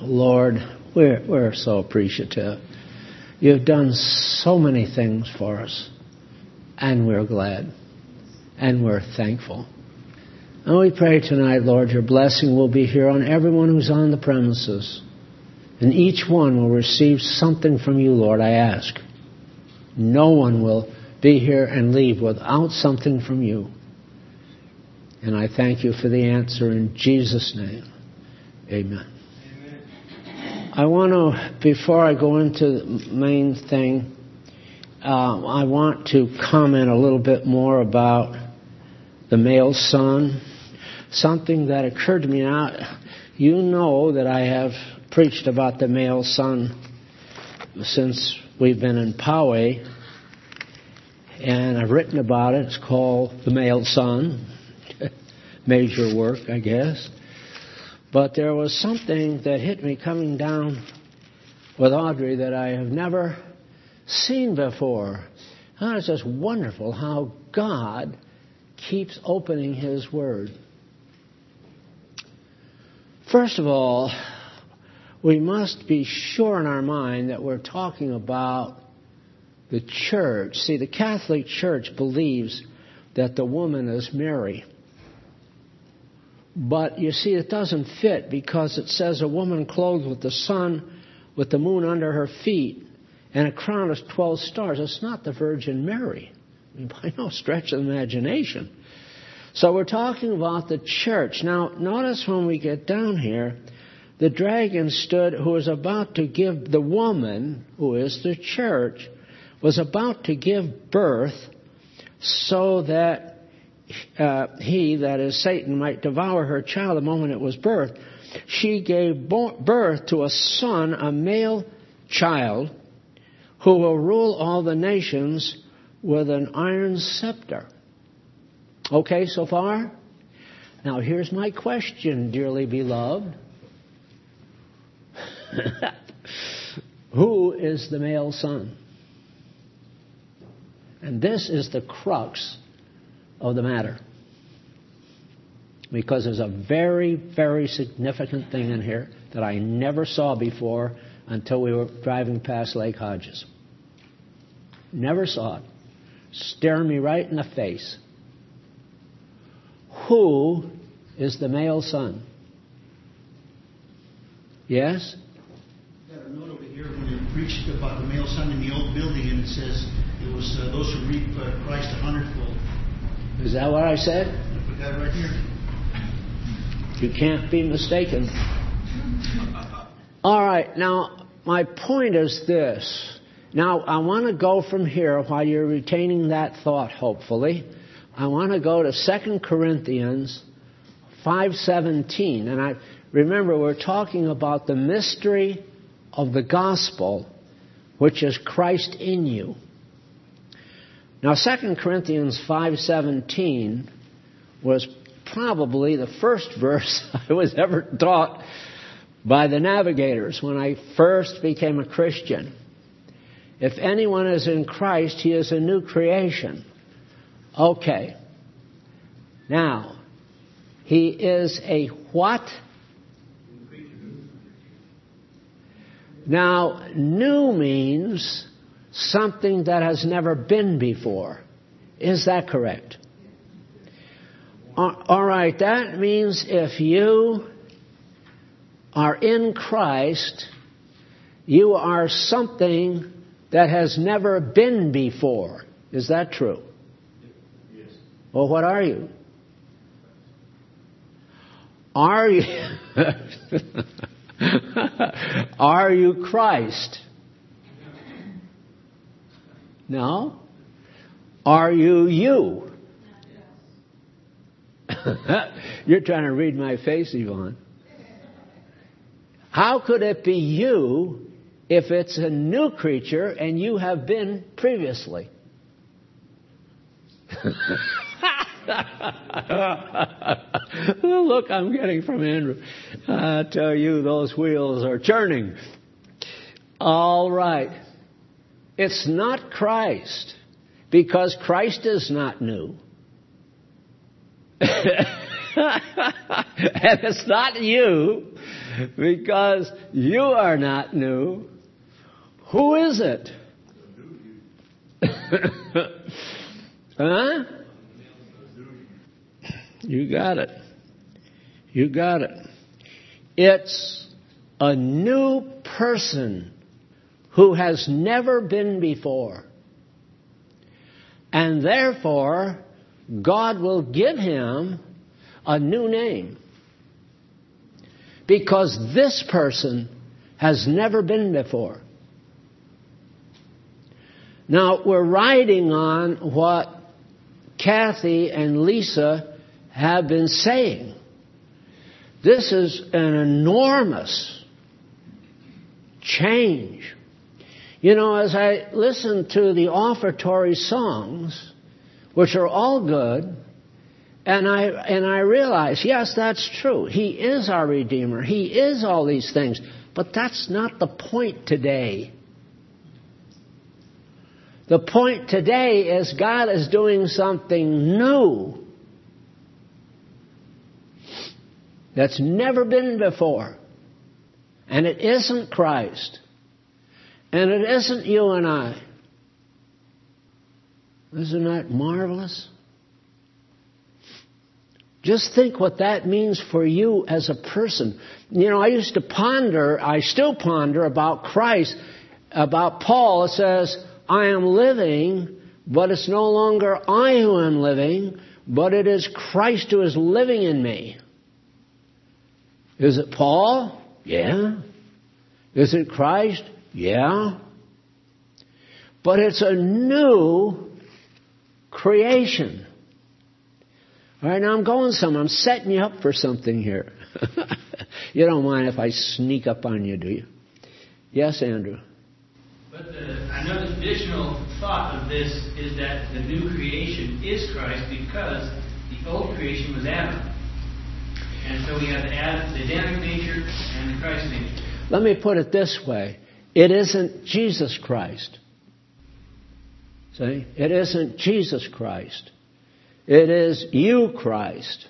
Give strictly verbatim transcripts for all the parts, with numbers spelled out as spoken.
Lord, we're, we're so appreciative. You've done so many things for us, and we're glad, and we're thankful. And we pray tonight, Lord, your blessing will be here on everyone who's on the premises, and each one will receive something from you, Lord, I ask. No one will be here and leave without something from you. And I thank you for the answer in Jesus' name. Amen. Amen. I want to, before I go into the main thing, uh, I want to comment a little bit more about the male son. Something that occurred to me now. You know that I have preached about the male son since we've been in Poway. And I've written about it. It's called The Male Son. Major work, I guess. But there was something that hit me coming down with Audrey that I have never seen before. And it's just wonderful how God keeps opening His Word. First of all, we must be sure in our mind that we're talking about the church. See, the Catholic Church believes that the woman is Mary. But you see, it doesn't fit because it says a woman clothed with the sun, with the moon under her feet, and a crown of twelve stars. It's not the Virgin Mary. I mean, by no stretch of the imagination. So we're talking about the church. Now, notice when we get down here, the dragon stood, who was about to give the woman, who is the church, was about to give birth so that uh, he, that is Satan, might devour her child the moment it was birthed. She gave birth to a son, a male child, who will rule all the nations with an iron scepter. Okay, so far? Now here's my question, dearly beloved. Who is the male son? And this is the crux of the matter. Because there's a very, very significant thing in here that I never saw before until we were driving past Lake Hodges. Never saw it. Staring me right in the face. Who is the male son? Yes? I got a note over here when you preached about the male son in the old building, and it says it was uh, those who reap uh, Christ a hundredfold. Is that what I said? I put that right here. You can't be mistaken. All right, now my point is this. Now I want to go from here while you're retaining that thought, hopefully. I want to go to Second Corinthians five seventeen. And I remember we're talking about the mystery of the gospel, which is Christ in you. Now, Second Corinthians five seventeen was probably the first verse I was ever taught by the Navigators when I first became a Christian. If anyone is in Christ, he is a new creation. Okay. Now, he is a what? Now, new means something that has never been before. Is that correct? All right, that means if you are in Christ, you are something that has never been before. Is that true? Yes. Well, what are you? Are you... Are you Christ? No? Are you you? You're trying to read my face, Yvonne. How could it be you if it's a new creature and you have been previously? The look I'm getting from Andrew. I tell you, those wheels are churning. All right. It's not Christ, because Christ is not new. And it's not you, Because you are not new. Who is it? Huh? You got it. You got it. It's a new person who has never been before. And therefore, God will give him a new name. Because this person has never been before. Now, we're riding on what Kathy and Lisa have been saying. This is an enormous change. You know, as I listen to the offertory songs, which are all good, and I and I realize, yes, that's true. He is our Redeemer. He is all these things. But that's not the point today. The point today is God is doing something new that's never been before. And it isn't Christ. And it isn't you and I. Isn't that marvelous? Just think what that means for you as a person. You know, I used to ponder, I still ponder about Christ, about Paul. It says, I am living, but it's no longer I who am living, but it is Christ who is living in me. Is it Paul? Yeah. Is it Christ? Yeah. But it's a new creation. All right, now I'm going somewhere. I'm setting you up for something here. You don't mind if I sneak up on you, do you? Yes, Andrew? But the, another additional thought of this is that the new creation is Christ because the old creation was Adam. And so we have the, Adam, the Adamic nature and the Christ nature. Let me put it this way. It isn't Jesus Christ. See? It isn't Jesus Christ. It is you, Christ.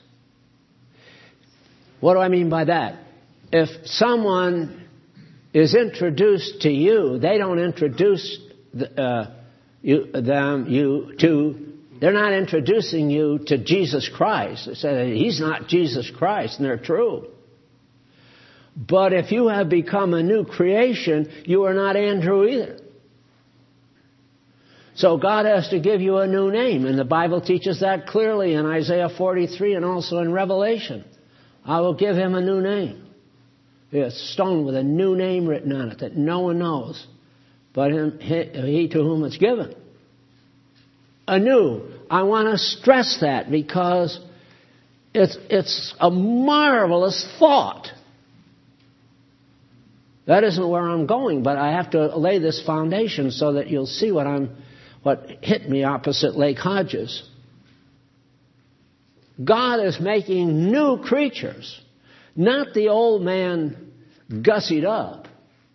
What do I mean by that? If someone is introduced to you, they don't introduce the, uh, you, them you to. They're not introducing you to Jesus Christ. They say he's not Jesus Christ, and they're true. But if you have become a new creation, you are not Andrew either. So God has to give you a new name, and the Bible teaches that clearly in Isaiah forty-three and also in Revelation. I will give him a new name. A stone with a new name written on it that no one knows but him, he to whom it's given. Anew. I want to stress that because it's, it's a marvelous thought. That isn't where I'm going, but I have to lay this foundation so that you'll see what I'm, what hit me opposite Lake Hodges. God is making new creatures, not the old man gussied up.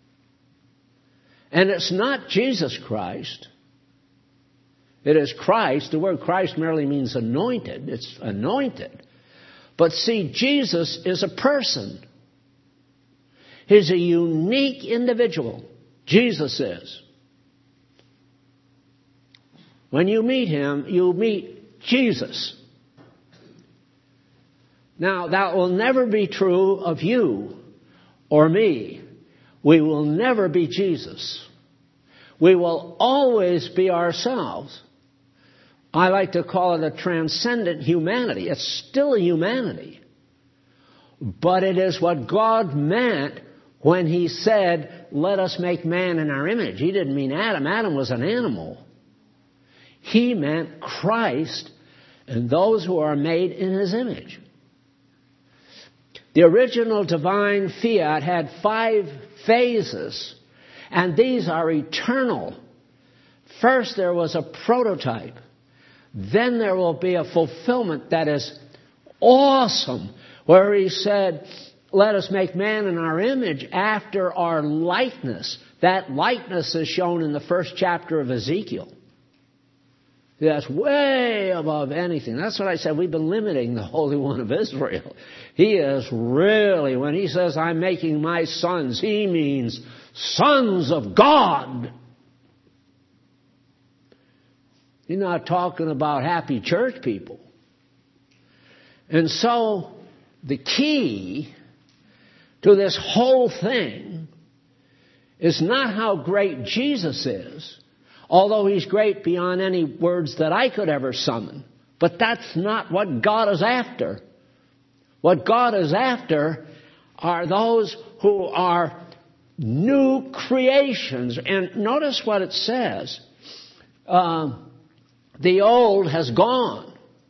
And it's not Jesus Christ. It is Christ. The word Christ merely means anointed. It's anointed. But see, Jesus is a person. He's a unique individual. Jesus is. When you meet him, you meet Jesus. Now, that will never be true of you or me. We will never be Jesus. We will always be ourselves. I like to call it a transcendent humanity. It's still a humanity. But it is what God meant when he said, let us make man in our image. He didn't mean Adam. Adam was an animal. He meant Christ and those who are made in his image. The original divine fiat had five phases, and these are eternal. First, there was a prototype. Then there will be a fulfillment that is awesome, where he said, let us make man in our image after our likeness. That likeness is shown in the first chapter of Ezekiel. That's way above anything. That's what I said. We've been limiting the Holy One of Israel. He is really, when he says, I'm making my sons, he means sons of God. He's not talking about happy church people. And so, the key to this whole thing is not how great Jesus is, although he's great beyond any words that I could ever summon. But that's not what God is after. What God is after are those who are new creations. And notice what it says. Uh, the old has gone.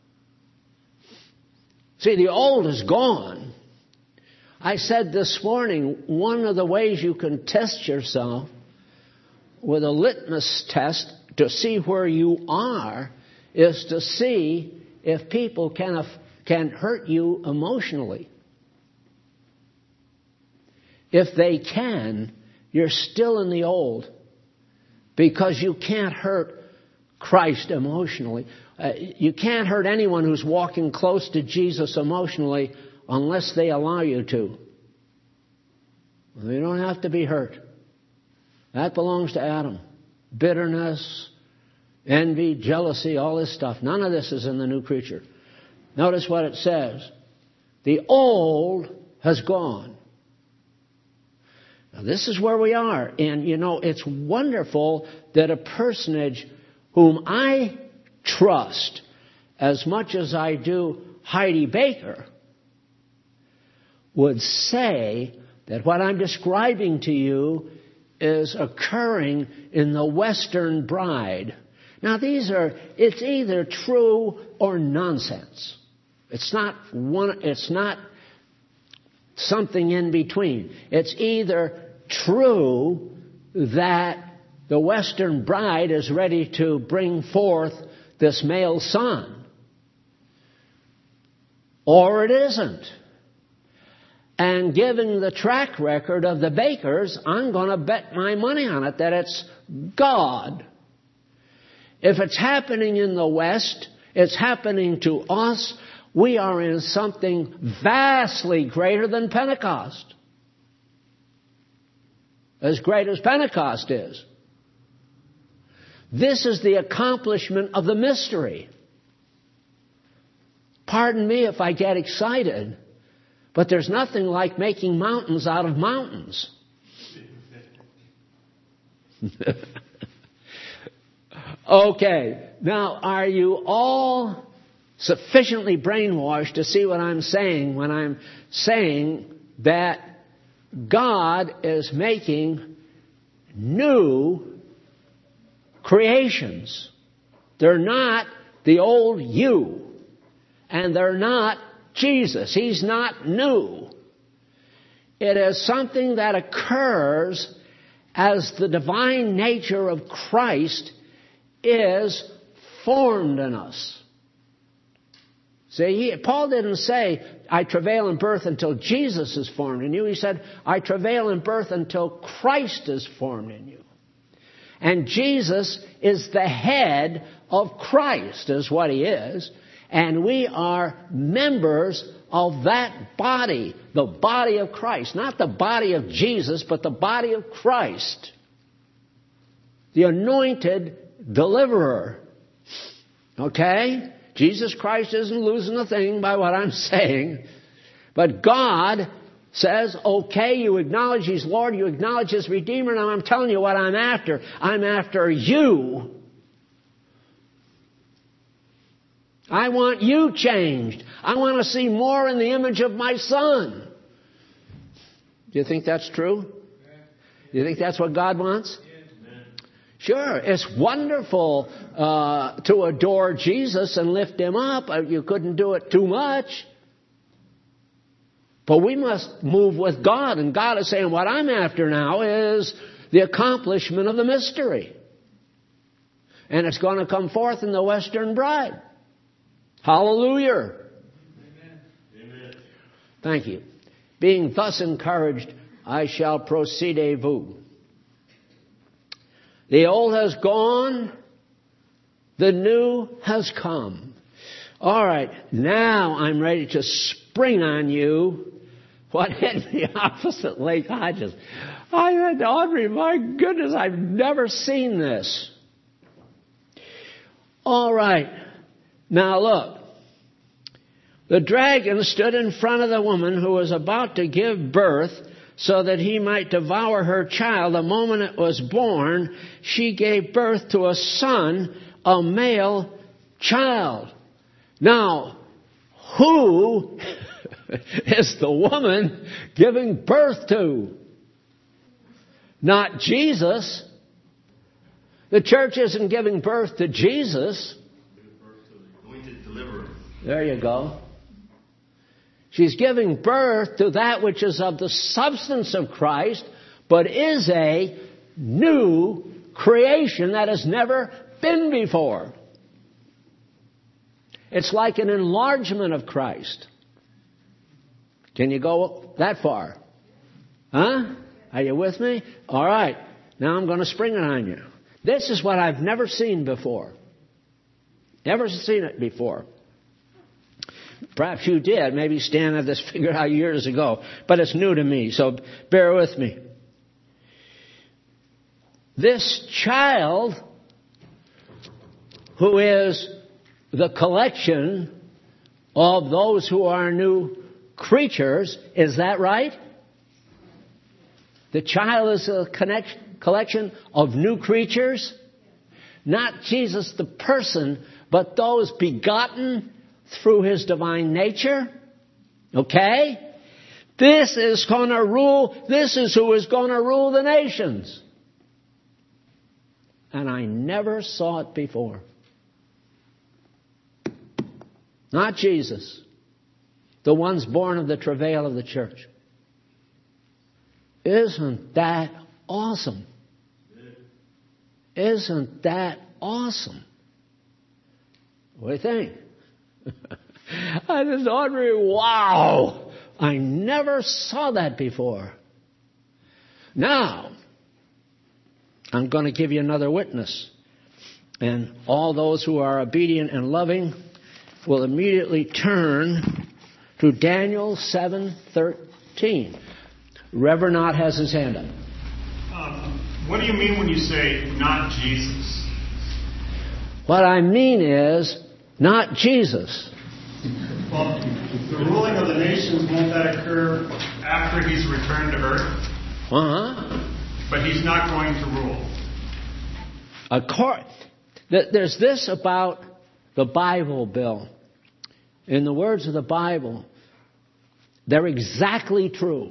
See, the old is gone. I said this morning, one of the ways you can test yourself with a litmus test to see where you are is to see if people can, can hurt you emotionally. If they can, you're still in the old because you can't hurt Christ emotionally. Uh, you can't hurt anyone who's walking close to Jesus emotionally unless they allow you to. You don't have to be hurt. That belongs to Adam. Bitterness, envy, jealousy, all this stuff. None of this is in the new creature. Notice what it says. The old has gone. Now this is where we are. And you know, it's wonderful that a personage whom I trust as much as I do Heidi Baker would say that what I'm describing to you is occurring in the Western bride. Now these are, it's either true or nonsense. It's not one, it's not something in between. It's either true that the Western bride is ready to bring forth this male son, or it isn't. And given the track record of the Bakers, I'm going to bet my money on it that it's God. If it's happening in the West, it's happening to us. We are in something vastly greater than Pentecost. As great as Pentecost is. This is the accomplishment of the mystery. Pardon me if I get excited, but there's nothing like making mountains out of mountains. Okay, now are you all sufficiently brainwashed to see what I'm saying when I'm saying that God is making new creations? They're not the old you, and they're not Jesus. He's not new. It is something that occurs as the divine nature of Christ is formed in us. See, he, Paul didn't say, I travail in birth until Jesus is formed in you. He said, I travail in birth until Christ is formed in you. And Jesus is the head of Christ, is what he is. And we are members of that body, the body of Christ. Not the body of Jesus, but the body of Christ. The anointed deliverer. Okay? Jesus Christ isn't losing a thing by what I'm saying. But God says, okay, you acknowledge He's Lord, you acknowledge His Redeemer, and I'm telling you what I'm after. I'm after you. I want you changed. I want to see more in the image of my Son. Do you think that's true? Do you think that's what God wants? Sure, it's wonderful uh, to adore Jesus and lift Him up. You couldn't do it too much. But we must move with God. And God is saying, what I'm after now is the accomplishment of the mystery. And it's going to come forth in the Western bride. Hallelujah. Amen. Thank you. Being thus encouraged, I shall proceed a vous. The old has gone. The new has come. All right, now I'm ready to spring on you what hit me opposite Lake Hodges. I said, Audrey, my goodness, I've never seen this. All right, now look. The dragon stood in front of the woman who was about to give birth so that he might devour her child. The moment it was born, she gave birth to a son, a male child. Now, who is the woman giving birth to? Not Jesus. The church isn't giving birth to Jesus. Going to deliver. There you go. She's giving birth to that which is of the substance of Christ, but is a new creation that has never been before. It's like an enlargement of Christ. Can you go that far? Huh? Are you with me? All right. Now I'm going to spring it on you. This is what I've never seen before. Never seen it before. Perhaps you did. Maybe Stan had this figured out years ago. But it's new to me, so bear with me. This child, who is the collection of those who are new creatures, is that right? The child is a connect, collection of new creatures? Not Jesus the person, but those begotten through His divine nature. Okay? This is going to rule, this is who is going to rule the nations. And I never saw it before. Not Jesus. The ones born of the travail of the church. Isn't that awesome? Isn't that awesome? What do you think? I just, Audrey, wow! I never saw that before. Now, I'm going to give you another witness. And all those who are obedient and loving will immediately turn to Daniel seven thirteen. Reverend Knott has his hand up. Um, what do you mean when you say not Jesus? What I mean is not Jesus. Well, the ruling of the nations, won't that occur after He's returned to earth? Uh-huh. But He's not going to rule. Accord- There's this about the Bible, Bill. In the words of the Bible, they're exactly true.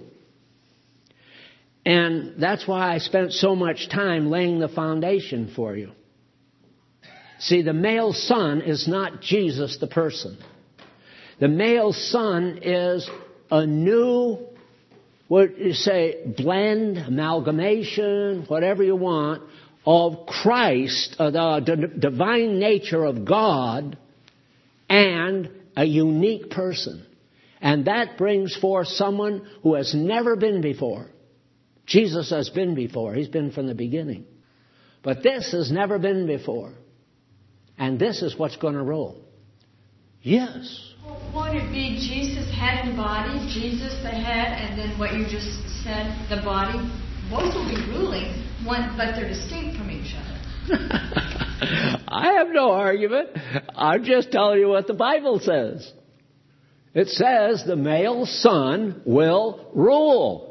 And that's why I spent so much time laying the foundation for you. See, the male son is not Jesus the person. The male son is a new, what you say, blend, amalgamation, whatever you want, of Christ, uh, the d- divine nature of God, and a unique person. And that brings forth someone who has never been before. Jesus has been before. He's been from the beginning. But this has never been before. And this is what's going to rule. Yes. Well, won't it be Jesus head and body, Jesus the head, and then what you just said, the body? Both will be ruling, one, but they're distinct from each other. I have no argument. I'm just telling you what the Bible says. It says the male son will rule.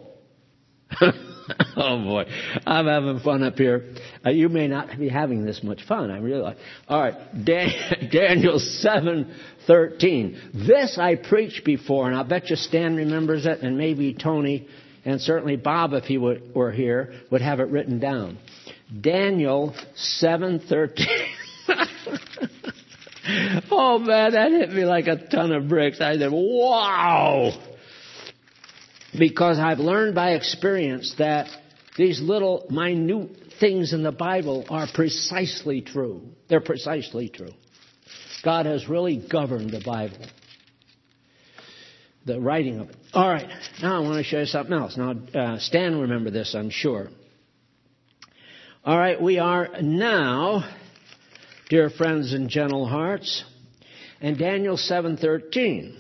Oh boy, I'm having fun up here. Uh, you may not be having this much fun, I realize. All right, Dan- Daniel seven thirteen. This I preached before, and I'll bet you Stan remembers it, and maybe Tony, and certainly Bob, if he would, were here, would have it written down. Daniel seven thirteen. Oh man, that hit me like a ton of bricks. I said, wow! Because I've learned by experience that these little minute things in the Bible are precisely true. They're precisely true. God has really governed the Bible, the writing of it. All right, now I want to show you something else. Now, uh, Stan will remember this, I'm sure. All right, we are now dear friends and gentle hearts. And Daniel seven thirteen.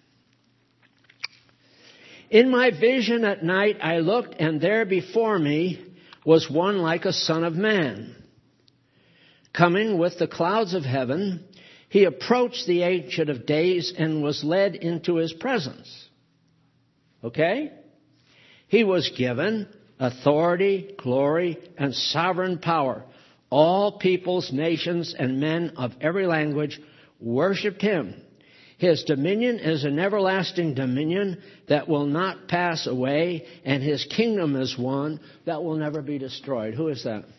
In my vision at night I looked, and there before me was one like a son of man. Coming with the clouds of heaven, he approached the Ancient of Days and was led into his presence. Okay? He was given authority, glory, and sovereign power. All peoples, nations, and men of every language worshipped him. His dominion is an everlasting dominion that will not pass away, and his kingdom is one that will never be destroyed. Who is that?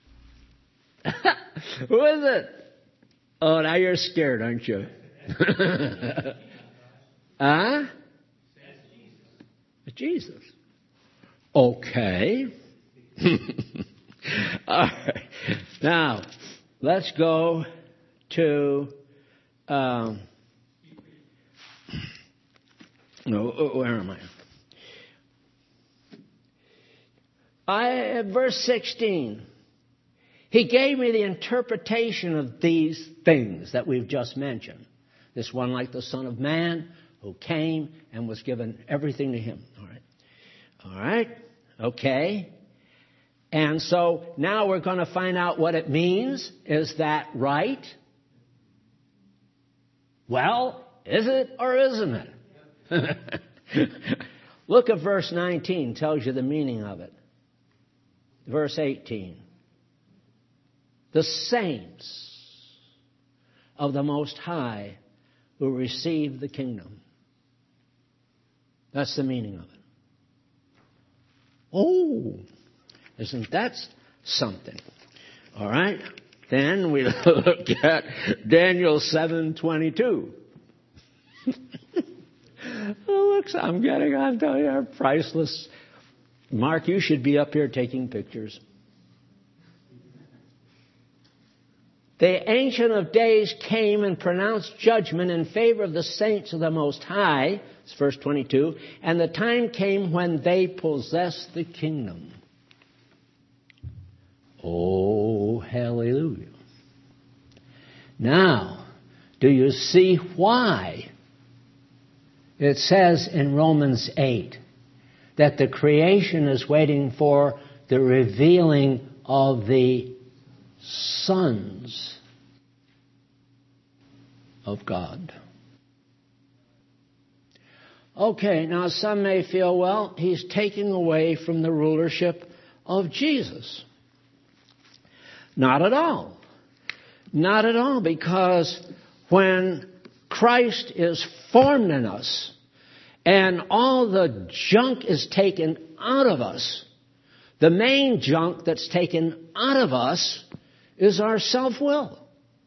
Who is it? Oh, now you're scared, aren't you? Huh? Jesus. Okay. All right. Now, let's go to... Um, no, where am I? I verse sixteen. He gave me the interpretation of these things that we've just mentioned. This one like the Son of Man who came and was given everything to him. All right. All right. Okay. And so now we're going to find out what it means. Is that right? Well, is it or isn't it? Look at verse nineteen. Tells you the meaning of it. Verse eighteen. The saints of the Most High who receive the kingdom. That's the meaning of it. Oh, isn't that something? All right. Then we look at Daniel seven twenty-two. Oh, look, I'm getting on to your priceless. Mark, you should be up here taking pictures. The Ancient of Days came and pronounced judgment in favor of the saints of the Most High. It's verse twenty-two. And the time came when they possessed the kingdom. Oh, hallelujah. Now, do you see why it says in Romans eight that the creation is waiting for the revealing of the sons of God? Okay, now some may feel, well, he's taking away from the rulership of Jesus. Not at all. Not at all, because when Christ is formed in us and all the junk is taken out of us, the main junk that's taken out of us is our self-will.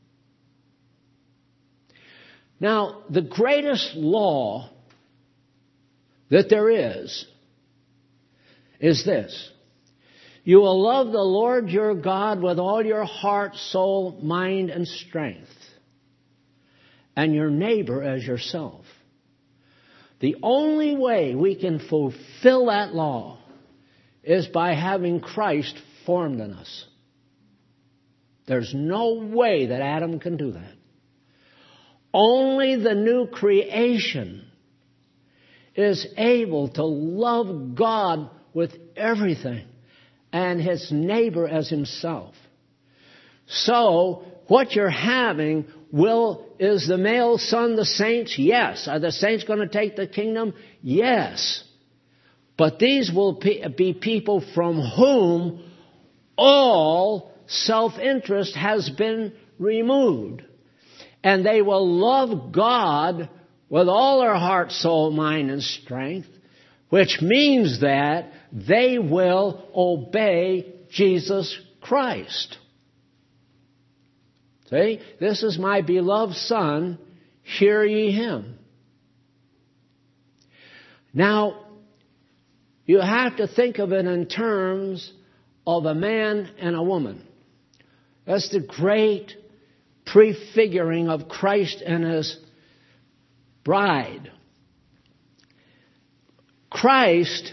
Now, the greatest law that there is is this. You will love the Lord your God with all your heart, soul, mind, and strength, and your neighbor as yourself. The only way we can fulfill that law is by having Christ formed in us. There's no way that Adam can do that. Only the new creation is able to love God with everything and his neighbor as himself. So, what you're having will, is the male son the saints? Yes. Are the saints going to take the kingdom? Yes. But these will be people from whom all self-interest has been removed. And they will love God with all their heart, soul, mind, and strength, which means that they will obey Jesus Christ. See? This is my beloved Son, hear ye him. Now, you have to think of it in terms of a man and a woman. That's the great prefiguring of Christ and his bride. Christ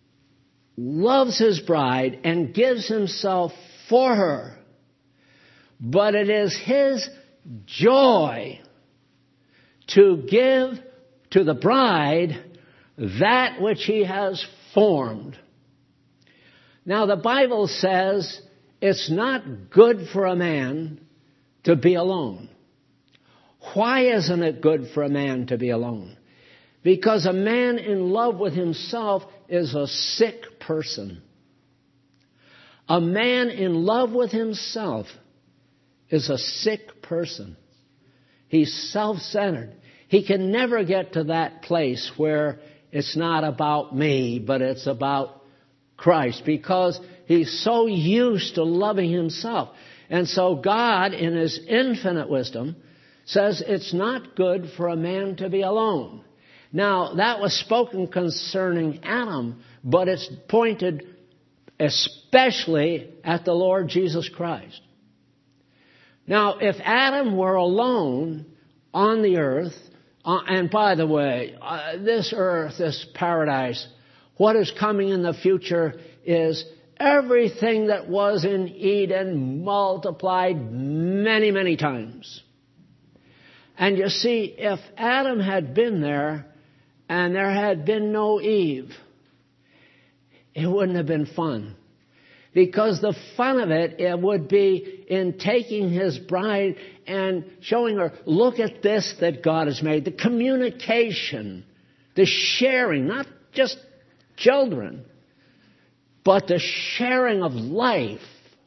loves his bride and gives himself for her. but it is His joy to give to the bride that which He has formed. Now, the Bible says it's not good for a man to be alone. Why isn't it good for a man to be alone? Because a man in love with himself is a sick person. A man in love with himself is a sick person. He's self-centered. He can never get to that place where it's not about me, but it's about Christ, because he's so used to loving himself. And so God, in His infinite wisdom, says it's not good for a man to be alone. Now, that was spoken concerning Adam, but it's pointed especially at the Lord Jesus Christ. Now, if Adam were alone on the earth, uh, and by the way, uh, this earth, this paradise, what is coming in the future is everything that was in Eden multiplied many, many times. And you see, if Adam had been there and there had been no Eve, it wouldn't have been fun. Because the fun of it, it would be in taking his bride and showing her, look at this that God has made. The communication, the sharing, not just children, but the sharing of life.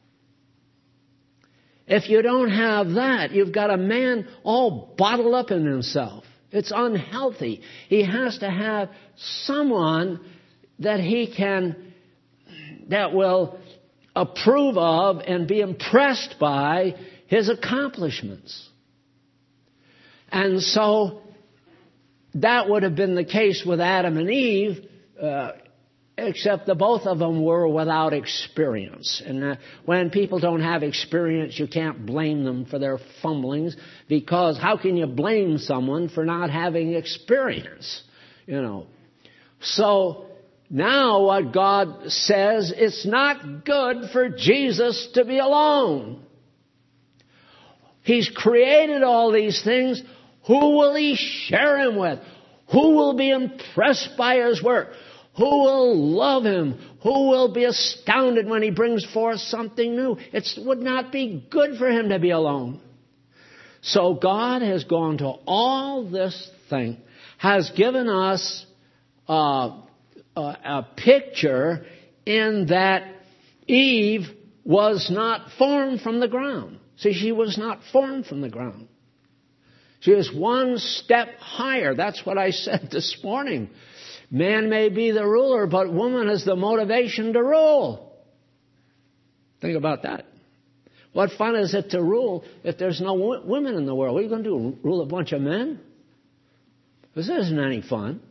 If you don't have that, you've got a man all bottled up in himself. It's unhealthy. He has to have someone that he can, that will approve of and be impressed by his accomplishments. And so that would have been the case with Adam and Eve, uh, except that both of them were without experience. And uh, when people don't have experience, you can't blame them for their fumblings, because how can you blame someone for not having experience? You know. So now what God says, it's not good for Jesus to be alone. He's created all these things. Who will He share Him with? Who will be impressed by His work? Who will love Him? Who will be astounded when He brings forth something new? It would not be good for Him to be alone. So God has gone to all this thing, has given us uh, a, a picture in that Eve was not formed from the ground. See, she was not formed from the ground. She is one step higher. That's what I said this morning. Man may be the ruler, but woman is the motivation to rule. Think about that. What fun is it to rule if there's no w- women in the world? What are you going to do, rule a bunch of men? This isn't any fun.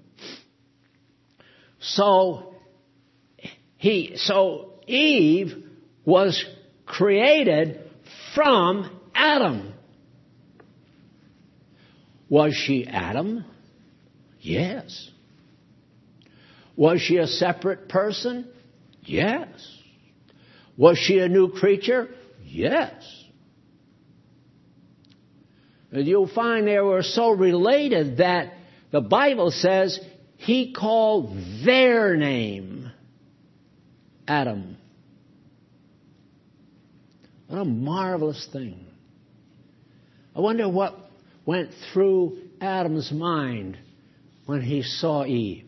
So, he, so Eve was created from Adam. Was she Adam? Yes. Was she a separate person? Yes. Was she a new creature? Yes. And you'll find they were so related that the Bible says He called their name Adam. What a marvelous thing. I wonder what went through Adam's mind when he saw Eve.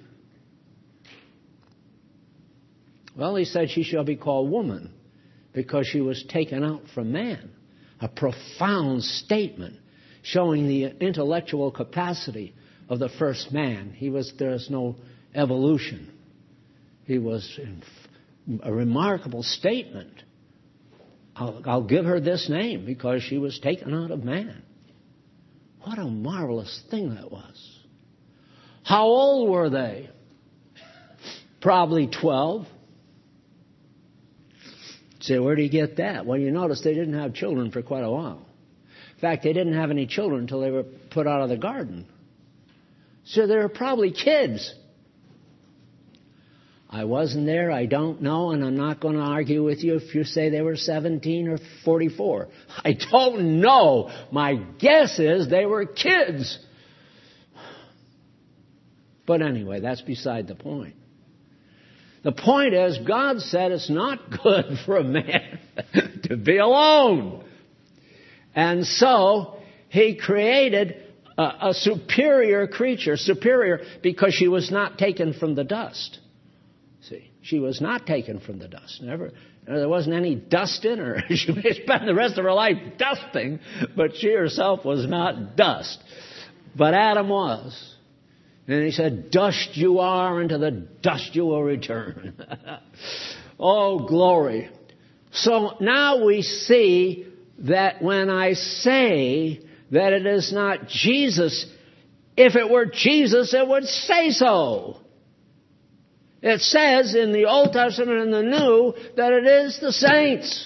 Well, he said she shall be called woman because she was taken out from man. A profound statement showing the intellectual capacity of the first man. He was, there's no evolution. He was a remarkable statement. I'll, I'll give her this name because she was taken out of man. What a marvelous thing that was. How old were they? Probably twelve. Say, where do you get that? Well, you notice they didn't have children for quite a while. In fact, they didn't have any children until they were put out of the garden. So they were probably kids. I wasn't there, I don't know, and I'm not going to argue with you if you say they were seventeen or forty-four. I don't know. My guess is they were kids. But anyway, that's beside the point. The point is, God said it's not good for a man to be alone. And so, He created a, a superior creature, superior because she was not taken from the dust. See, she was not taken from the dust. Never, there wasn't any dust in her. She may spend the rest of her life dusting, but she herself was not dust. But Adam was. And He said, dust you are, and to the dust you will return. Oh, glory. So now we see that when I say that it is not Jesus, if it were Jesus, it would say so. It says in the Old Testament and the New that it is the saints.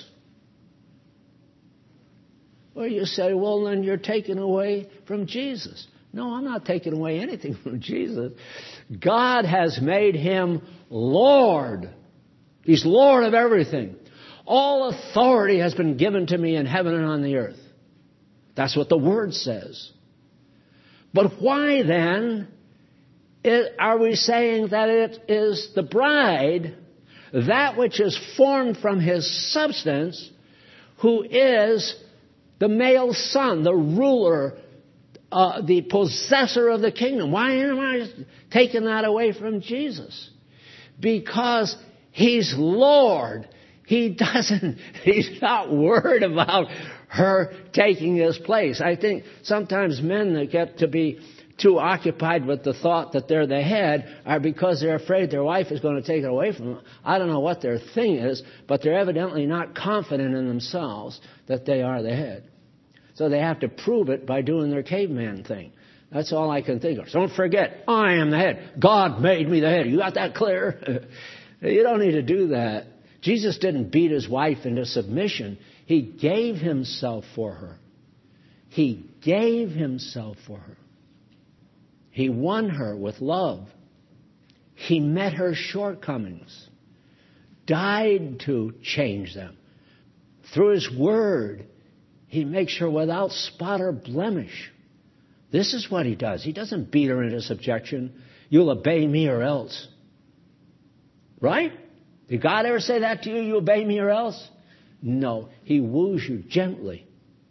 Well, you say, well, then you're taking away from Jesus. No, I'm not taking away anything from Jesus. God has made Him Lord. He's Lord of everything. All authority has been given to me in heaven and on the earth. That's what the Word says. But why then It, are we saying that it is the bride, that which is formed from His substance, who is the male son, the ruler, uh, the possessor of the kingdom? Why am I taking that away from Jesus? Because He's Lord. He doesn't, He's not worried about her taking His place. I think sometimes men that get to be too occupied with the thought that they're the head are because they're afraid their wife is going to take it away from them. I don't know what their thing is, but they're evidently not confident in themselves that they are the head. So they have to prove it by doing their caveman thing. That's all I can think of. Don't forget, I am the head. God made me the head. You got that clear? You don't need to do that. Jesus didn't beat His wife into submission. He gave Himself for her. He gave Himself for her. He won her with love. He met her shortcomings, died to change them. Through His Word, He makes her without spot or blemish. This is what He does. He doesn't beat her into subjection. You'll obey me or else. Right? Did God ever say that to you? You obey me or else? No. He woos you gently.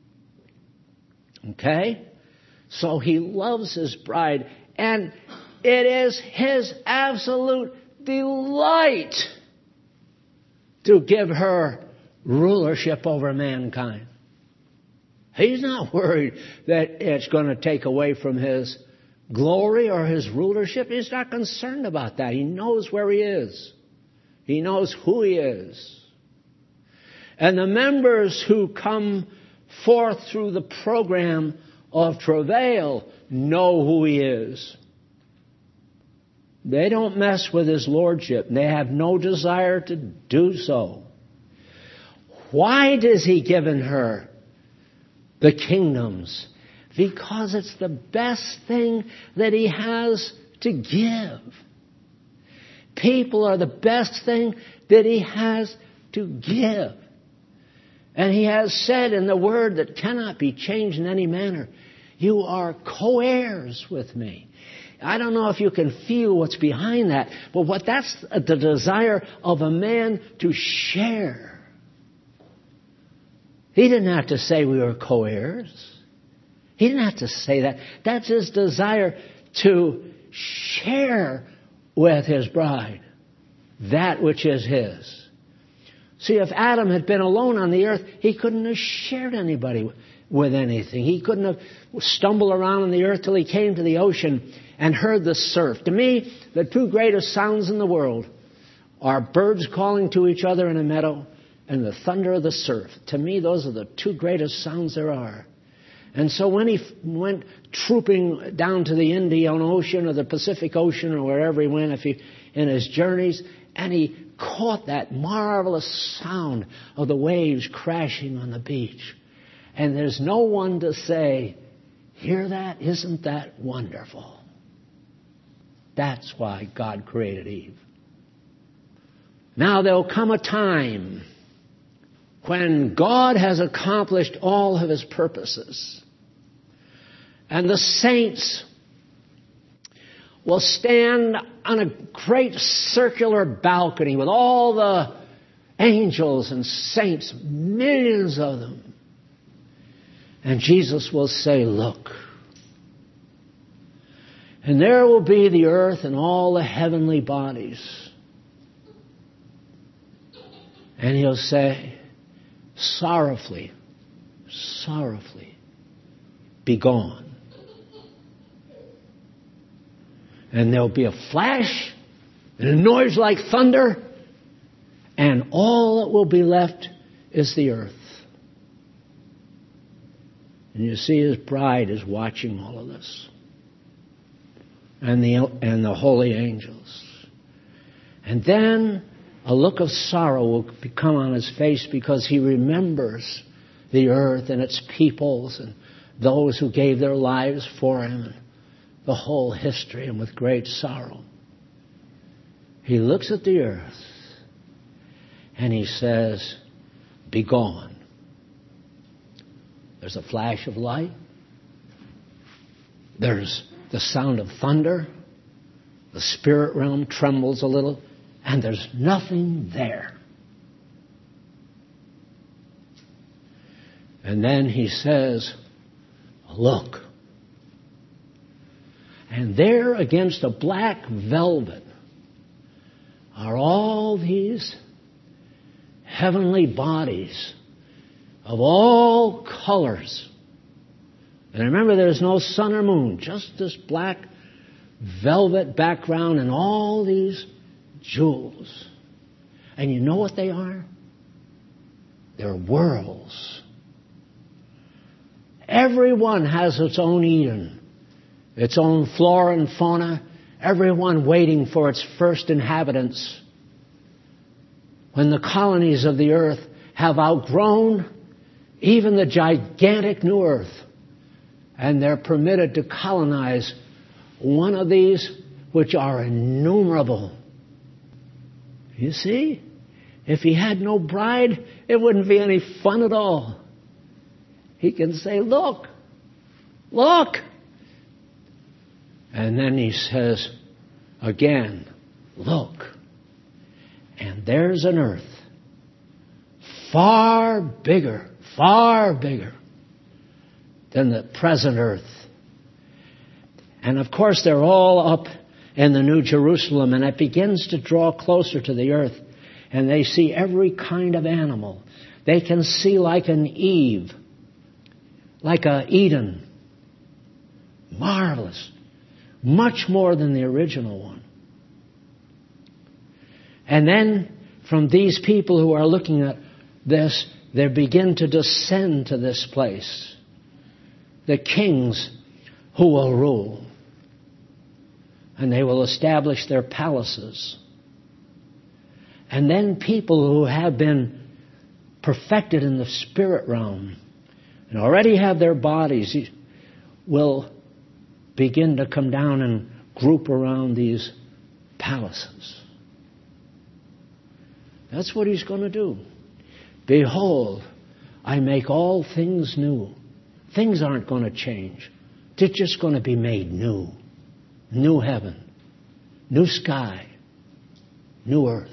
Okay? So He loves His bride, and it is His absolute delight to give her rulership over mankind. He's not worried that it's going to take away from His glory or His rulership. He's not concerned about that. He knows where He is. He knows who He is. And the members who come forth through the program of travail know who He is. They don't mess with His lordship. They have no desire to do so. Why does He give in her the kingdoms? Because it's the best thing that He has to give. People are the best thing that He has to give. And He has said in the Word that cannot be changed in any manner, you are co-heirs with me. I don't know if you can feel what's behind that, but what that's the desire of a man to share. He didn't have to say we were co-heirs. He didn't have to say that. That's His desire to share with His bride that which is His. See, if Adam had been alone on the earth, he couldn't have shared anybody with anything. He couldn't have stumbled around on the earth till he came to the ocean and heard the surf. To me, the two greatest sounds in the world are birds calling to each other in a meadow and the thunder of the surf. To me, those are the two greatest sounds there are. And so when he went trooping down to the Indian Ocean or the Pacific Ocean or wherever he went, if he in his journeys, and he caught that marvelous sound of the waves crashing on the beach. And there's no one to say, hear that? Isn't that wonderful? That's why God created Eve. Now there'll come a time when God has accomplished all of His purposes, and the saints will stand on a great circular balcony with all the angels and saints, millions of them. And Jesus will say, look. And there will be the earth and all the heavenly bodies. And He'll say, sorrowfully, sorrowfully, be gone. And there'll be a flash and a noise like thunder, and all that will be left is the earth. And you see His bride is watching all of this. And the, and the holy angels. And then a look of sorrow will become on His face because He remembers the earth and its peoples and those who gave their lives for Him, and the whole history, and with great sorrow. He looks at the earth and He says, be gone. There's a flash of light. There's the sound of thunder. The spirit realm trembles a little, and there's nothing there. And then He says, look. And there against a black velvet are all these heavenly bodies of all colors. And remember, there's no sun or moon, just this black velvet background and all these jewels. And you know what they are? They're worlds. Everyone has its own Eden, its own flora and fauna, everyone waiting for its first inhabitants. When the colonies of the earth have outgrown even the gigantic new earth, and they're permitted to colonize one of these which are innumerable. You see, if He had no bride, it wouldn't be any fun at all. He can say, look, look. And then He says again, look. And there's an earth far bigger, far bigger than the present earth. And of course they're all up in the New Jerusalem, and it begins to draw closer to the earth. And they see every kind of animal. They can see like an Eve, like a Eden. Marvelous. Much more than the original one. And then from these people who are looking at this, they begin to descend to this place. The kings who will rule. And they will establish their palaces. And then people who have been perfected in the spirit realm and already have their bodies will begin to come down and group around these palaces. That's what He's going to do. Behold, I make all things new. Things aren't going to change. They're just going to be made new. New heaven, new sky, new earth.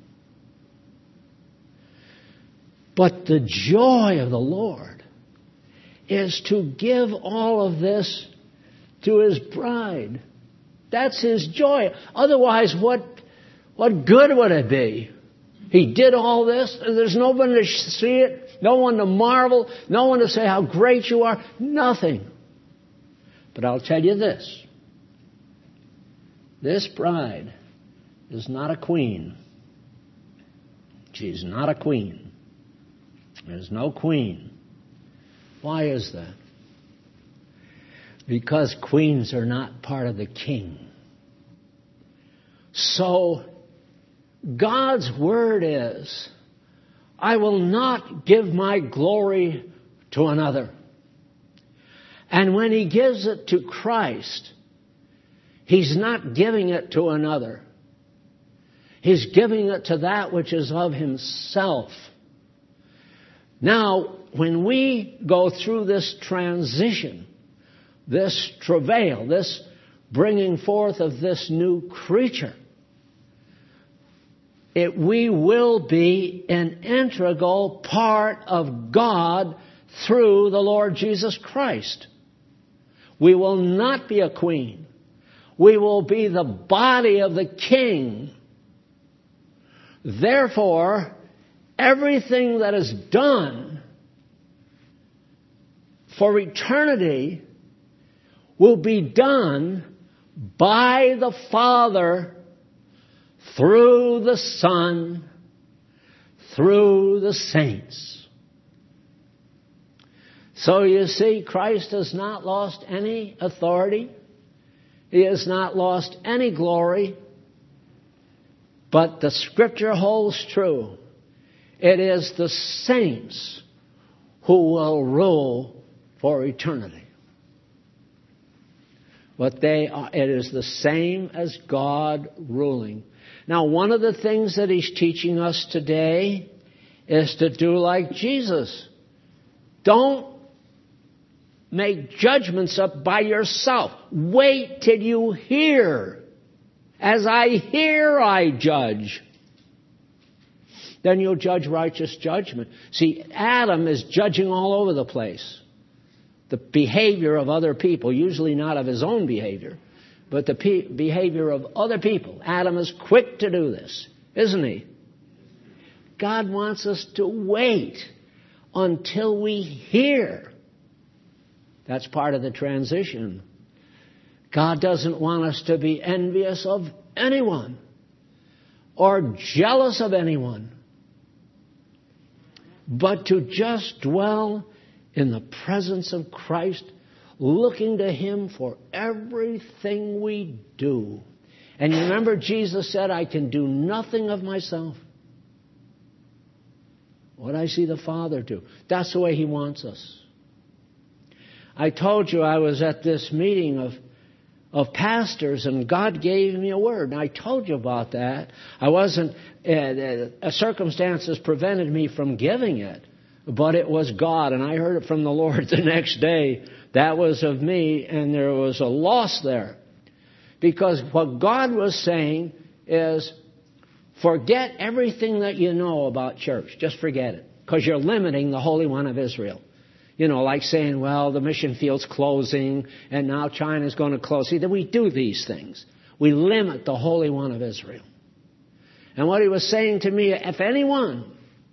But the joy of the Lord is to give all of this to His bride. That's His joy. Otherwise, what, what good would it be? He did all this. There's no one to see it. No one to marvel. No one to say how great you are. Nothing. But I'll tell you this. This bride is not a queen. She's not a queen. There's no queen. Why is that? Because queens are not part of the king. So, God's word is, I will not give my glory to another. And when He gives it to Christ, He's not giving it to another. He's giving it to that which is of Himself. Now, when we go through this transition, this travail, this bringing forth of this new creature, it, we will be an integral part of God through the Lord Jesus Christ. We will not be a queen. We will be the body of the King. Therefore, everything that is done for eternity will be done by the Father through the Son, through the saints. So you see, Christ has not lost any authority. He has not lost any glory. But the Scripture holds true. It is the saints who will rule for eternity. But they are, it is the same as God ruling. Now, one of the things that He's teaching us today is to do like Jesus. Don't make judgments up by yourself. Wait till you hear. As I hear, I judge. Then you'll judge righteous judgment. See, Adam is judging all over the place. The behavior of other people, usually not of his own behavior, but the pe- behavior of other people. Adam is quick to do this, isn't he? God wants us to wait until we hear. That's part of the transition. God doesn't want us to be envious of anyone or jealous of anyone, but to just dwell in the presence of Christ, looking to Him for everything we do. And you remember Jesus said, I can do nothing of myself. What I see the Father do. That's the way He wants us. I told you I was at this meeting of of pastors, and God gave me a word. And I told you about that. I wasn't, uh, uh, circumstances prevented me from giving it, but it was God, and I heard it from the Lord the next day. That was of me, and there was a loss there. Because what God was saying is, forget everything that you know about church. Just forget it, because you're limiting the Holy One of Israel. You know, like saying, well, the mission field's closing, and now China's going to close. See, that we do these things. We limit the Holy One of Israel. And what He was saying to me, if anyone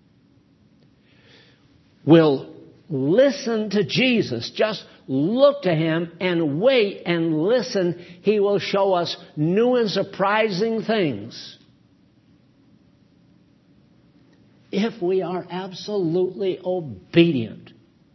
will listen to Jesus, just look to Him and wait and listen, He will show us new and surprising things. If we are absolutely obedient.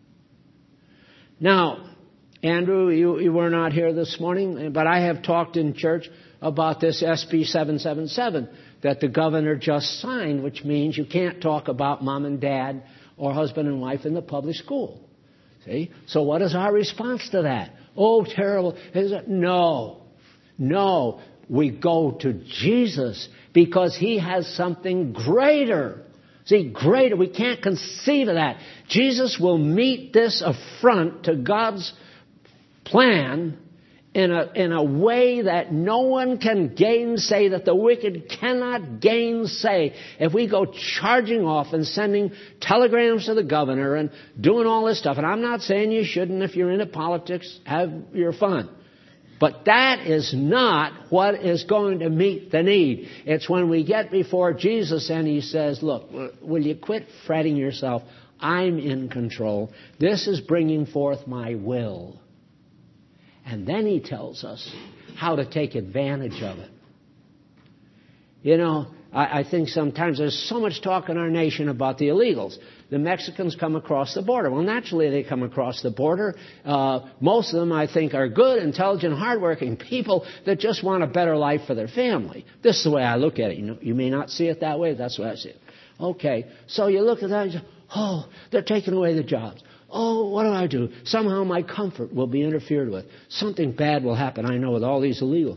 Now, Andrew, you, you were not here this morning, but I have talked in church about this S B seven seventy-seven that the governor just signed, which means you can't talk about mom and dad or husband and wife in the public school. See? So what is our response to that? Oh, terrible. Is it? No. No. We go to Jesus because He has something greater. See, greater. We can't conceive of that. Jesus will meet this affront to God's plan in a, in a way that no one can gainsay, that the wicked cannot gainsay. If we go charging off and sending telegrams to the governor and doing all this stuff, and I'm not saying you shouldn't, if you're into politics, have your fun. But that is not what is going to meet the need. It's when we get before Jesus and He says, look, will you quit fretting yourself? I'm in control. This is bringing forth my will. And then He tells us how to take advantage of it. You know, I, I think sometimes there's so much talk in our nation about the illegals. The Mexicans come across the border. Well, naturally they come across the border. Uh, most of them, I think, are good, intelligent, hardworking people that just want a better life for their family. This is the way I look at it. You know, you may not see it that way. That's the way I see it. Okay, so you look at that and you say, oh, they're taking away the jobs. Oh, what do I do? Somehow my comfort will be interfered with. Something bad will happen, I know, with all these illegals.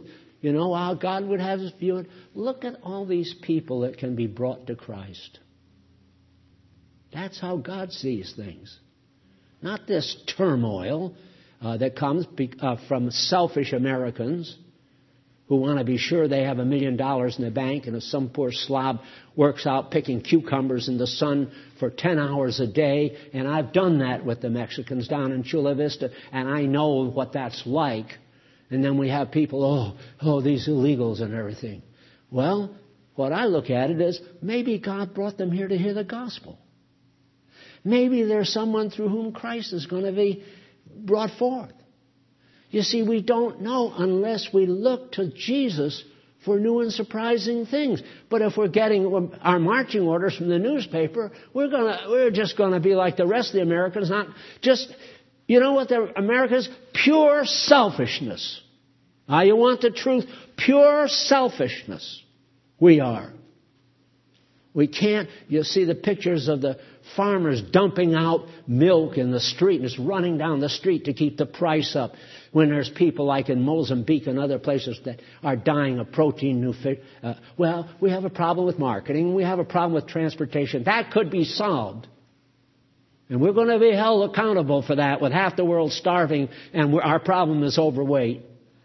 You know how God would have us view it? Look at all these people that can be brought to Christ. That's how God sees things. Not this turmoil uh, that comes be, uh, from selfish Americans who want to be sure they have a million dollars in the bank, and if some poor slob works out picking cucumbers in the sun for ten hours a day, and I've done that with the Mexicans down in Chula Vista, and I know what that's like. And then we have people, oh, oh, these illegals and everything. Well, what I look at it is maybe God brought them here to hear the gospel. Maybe there's someone through whom Christ is going to be brought forth. You see, we don't know unless we look to Jesus for new and surprising things. But if we're getting our marching orders from the newspaper, we're gonna, we're just going to be like the rest of the Americans, not just, you know what the Americans? Pure selfishness. Now, you want the truth? Pure selfishness. We are. We can't, you see the pictures of the farmers dumping out milk in the street and it's running down the street to keep the price up. When there's people like in Mozambique and other places that are dying of protein new fish. Uh, well, we have a problem with marketing. We have a problem with transportation. That could be solved. And we're going to be held accountable for that with half the world starving and we're, our problem is overweight.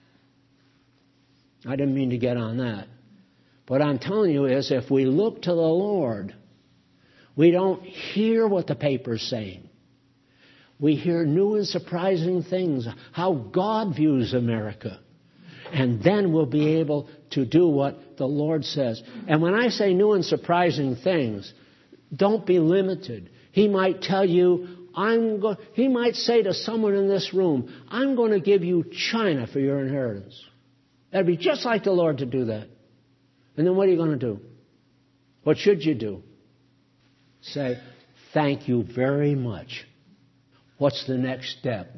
I didn't mean to get on that. What I'm telling you is if we look to the Lord, we don't hear what the paper's saying. We hear new and surprising things, how God views America. And then we'll be able to do what the Lord says. And when I say new and surprising things, don't be limited. He might tell you, I'm go- he might say to someone in this room, I'm going to give you China for your inheritance. That'd be just like the Lord to do that. And then what are you going to do? What should you do? Say, thank you very much. What's the next step?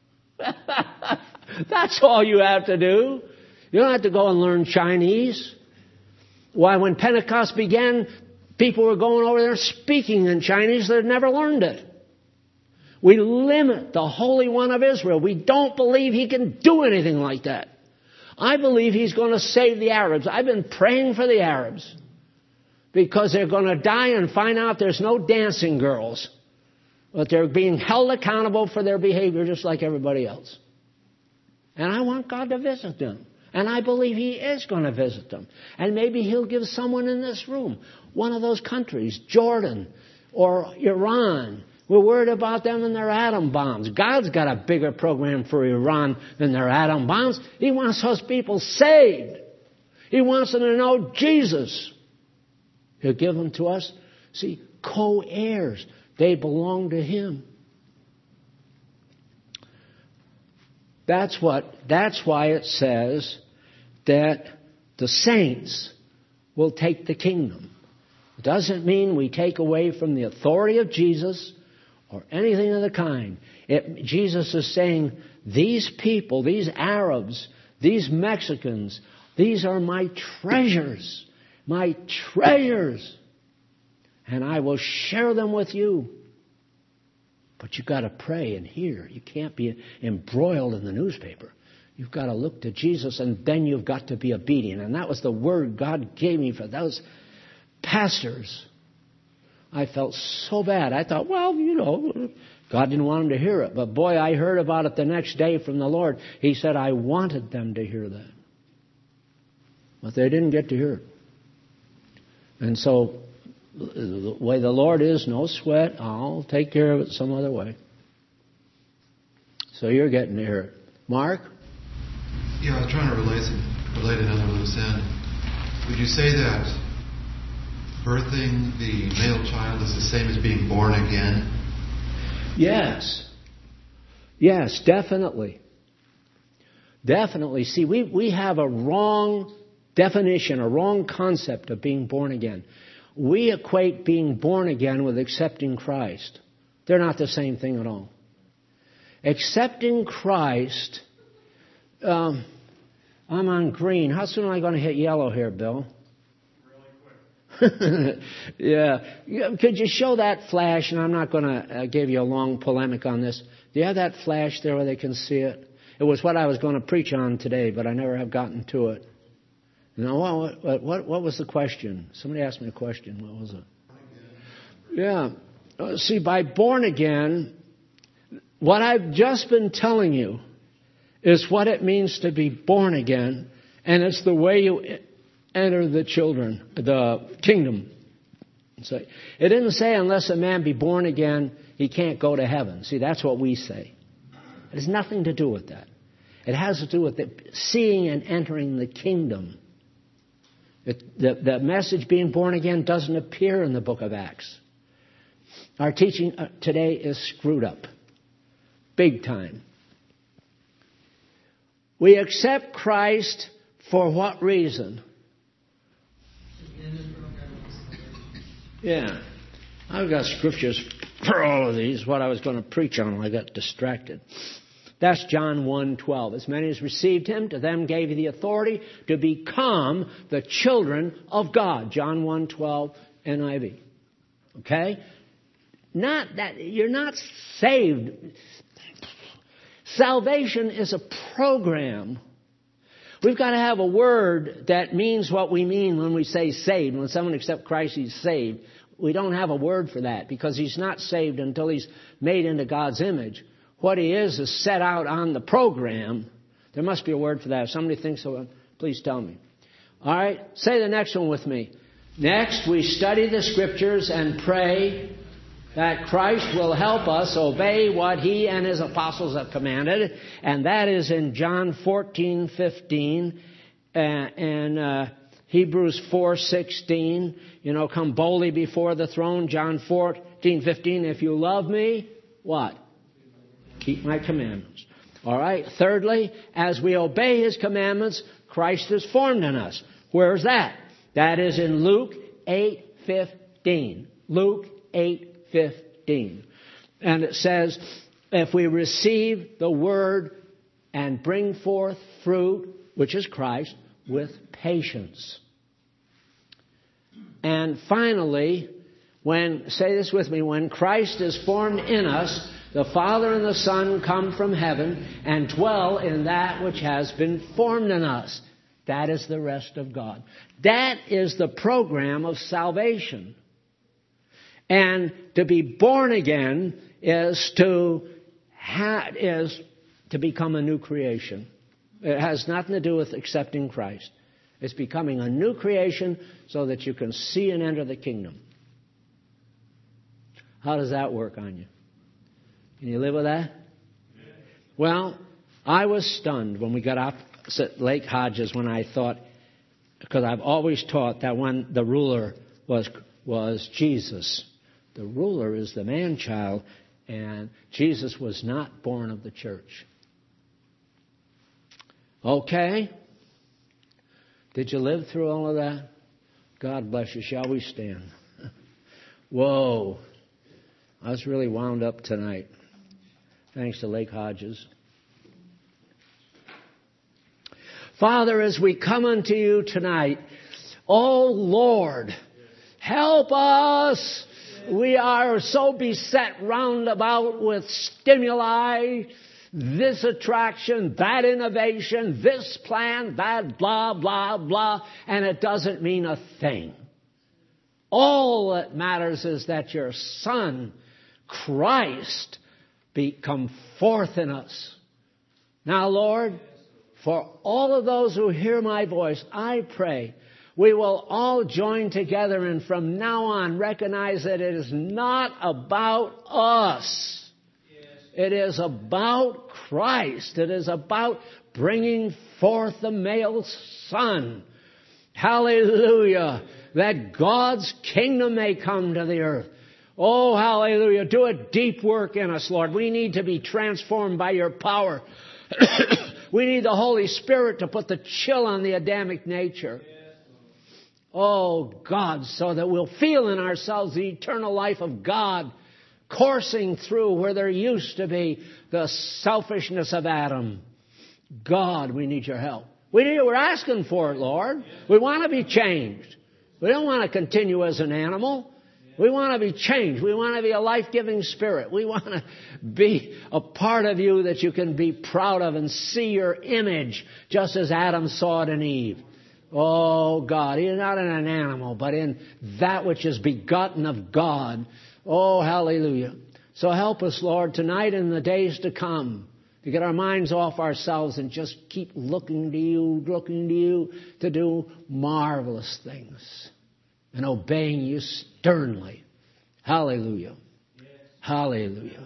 That's all you have to do. You don't have to go and learn Chinese. Why, when Pentecost began, people were going over there speaking in Chinese. They'd never learned it. We limit the Holy One of Israel. We don't believe He can do anything like that. I believe He's going to save the Arabs. I've been praying for the Arabs because they're going to die and find out there's no dancing girls. But they're being held accountable for their behavior just like everybody else. And I want God to visit them. And I believe He is going to visit them. And maybe He'll give someone in this room, one of those countries, Jordan or Iran. We're worried about them and their atom bombs. God's got a bigger program for Iran than their atom bombs. He wants those people saved. He wants them to know Jesus. He'll give them to us. See, co-heirs. They belong to Him. That's what, that's why it says that the saints will take the kingdom. It doesn't mean we take away from the authority of Jesus or anything of the kind. It, Jesus is saying, these people, these Arabs, these Mexicans, these are my treasures, my treasures. And I will share them with you. But you've got to pray and hear. You can't be embroiled in the newspaper. You've got to look to Jesus, and then you've got to be obedient. And that was the word God gave me for those pastors. I felt so bad. I thought, well, you know, God didn't want them to hear it. But boy, I heard about it the next day from the Lord. He said, I wanted them to hear that. But they didn't get to hear it. And so, the way the Lord is, no sweat. I'll take care of it some other way. So you're getting to hear it. Mark? Yeah, I was trying to relate, relate another loose end. Would you say that birthing the male child is the same as being born again? Yes. Yes, definitely. Definitely. See, we, we have a wrong definition, a wrong concept of being born again. We equate being born again with accepting Christ. They're not the same thing at all. Accepting Christ, um, I'm on green. How soon am I going to hit yellow here, Bill? Really quick. Yeah. Could you show that flash? And I'm not going to uh, give you a long polemic on this. Do you have that flash there where they can see it? It was what I was going to preach on today, but I never have gotten to it. No, what, what, what, what was the question? Somebody asked me a question. What was it? Yeah. Uh, see, by born again, what I've just been telling you is what it means to be born again, and it's the way you enter the children, the kingdom. So it didn't say unless a man be born again, he can't go to heaven. See, that's what we say. It has nothing to do with that. It has to do with the, seeing and entering the kingdom. It, the, the message being born again doesn't appear in the book of Acts. Our teaching today is screwed up. Big time. We accept Christ for what reason? Yeah. I've got scriptures for all of these. What I was going to preach on, I got distracted. That's John one twelve. As many as received him, to them gave he the authority to become the children of God. John one twelve, N I V. Okay? Not that you're not saved. Salvation is a program. We've got to have a word that means what we mean when we say saved. When someone accepts Christ, he's saved. We don't have a word for that because he's not saved until he's made into God's image. What he is is set out on the program. There must be a word for that. If somebody thinks so, please tell me. All right, say the next one with me. Next, we study the scriptures and pray that Christ will help us obey what he and his apostles have commanded. And that is in John fourteen fifteen uh, and uh, Hebrews four sixteen. You know, come boldly before the throne. John fourteen fifteen. If you love me, what? Keep my commandments. All right. Thirdly, as we obey his commandments, Christ is formed in us. Where is that? That is in Luke eight fifteen. Luke eight fifteen. And it says, if we receive the word and bring forth fruit, which is Christ, with patience. And finally, when, say this with me, when Christ is formed in us, the Father and the Son come from heaven and dwell in that which has been formed in us. That is the rest of God. That is the program of salvation. And to be born again is to ha- is to become a new creation. It has nothing to do with accepting Christ. It's becoming a new creation so that you can see and enter the kingdom. How does that work on you? Can you live with that? Well, I was stunned when we got up at Lake Hodges when I thought, because I've always taught that when the ruler was was Jesus. The ruler is the man-child, and Jesus was not born of the church. Okay? Did you live through all of that? God bless you. Shall we stand? Whoa. I was really wound up tonight. Thanks to Lake Hodges. Father, as we come unto you tonight, oh Lord, help us. We are so beset round about with stimuli, this attraction, that innovation, this plan, that blah, blah, blah, and it doesn't mean a thing. All that matters is that your Son, Christ, be come forth in us. Now, Lord, for all of those who hear my voice, I pray we will all join together and from now on recognize that it is not about us. Yes. It is about Christ. It is about bringing forth the male Son. Hallelujah. That God's kingdom may come to the earth. Oh, hallelujah. Do a deep work in us, Lord. We need to be transformed by your power. We need the Holy Spirit to put the chill on the Adamic nature. Oh, God, so that we'll feel in ourselves the eternal life of God coursing through where there used to be the selfishness of Adam. God, we need your help. We need, we're asking for it, Lord. We want to be changed. We don't want to continue as an animal. We want to be changed. We want to be a life-giving spirit. We want to be a part of you that you can be proud of and see your image just as Adam saw it in Eve. Oh, God. Not in an animal, but in that which is begotten of God. Oh, hallelujah. So help us, Lord, tonight and the days to come, to get our minds off ourselves and just keep looking to you, looking to you to do marvelous things and obeying you sternly. Hallelujah. Yes. Hallelujah.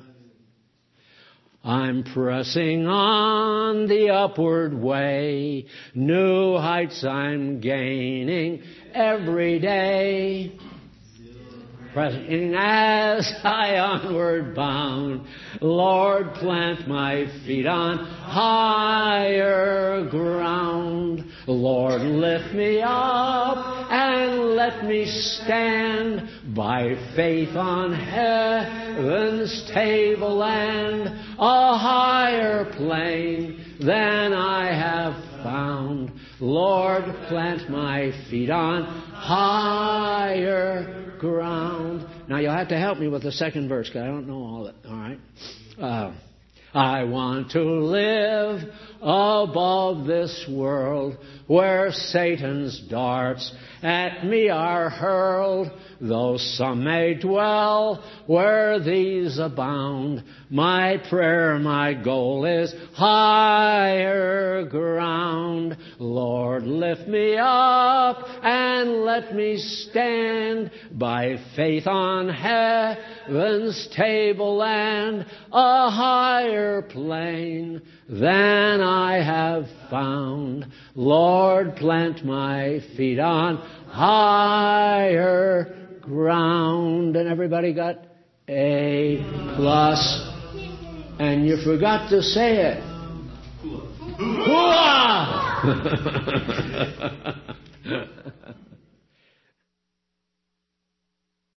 I'm pressing on the upward way. New heights I'm gaining every day. Pressing as I onward bound, Lord, plant my feet on higher ground. Lord, lift me up and let me stand by faith on heaven's tableland, a higher plane than I have found. Lord, plant my feet on higher ground. Now you'll have to help me with the second verse because I don't know all of it. All right. Uh, I want to live above this world where Satan's darts at me are hurled. Though some may dwell where these abound, my prayer, my goal is higher ground. Lord, lift me up and let me stand by faith on heaven's tableland, a higher plane than I have found. Lord, plant my feet on higher ground. And everybody got A plus. And you forgot to say it. Hooah!